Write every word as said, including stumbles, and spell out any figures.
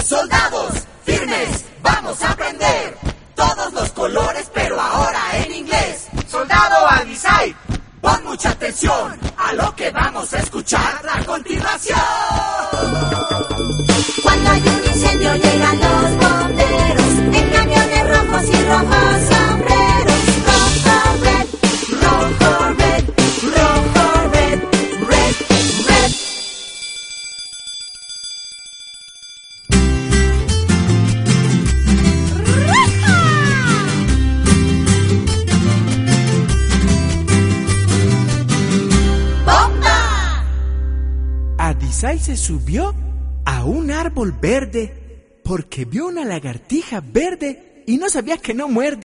Soldados, firmes, vamos a aprender todos los colores, pero ahora en inglés. Soldado Adisai, pon mucha atención a lo que vamos a escuchar a continuación. Cuando hay un incendio llegan los bomberos en camiones rojos y rojos sombreros. Rojo, red, rojo, red, rojo, red, red, red. ¡Bomba! Adisai se subió a un árbol verde porque vio una lagartija verde y no sabía que no muerde.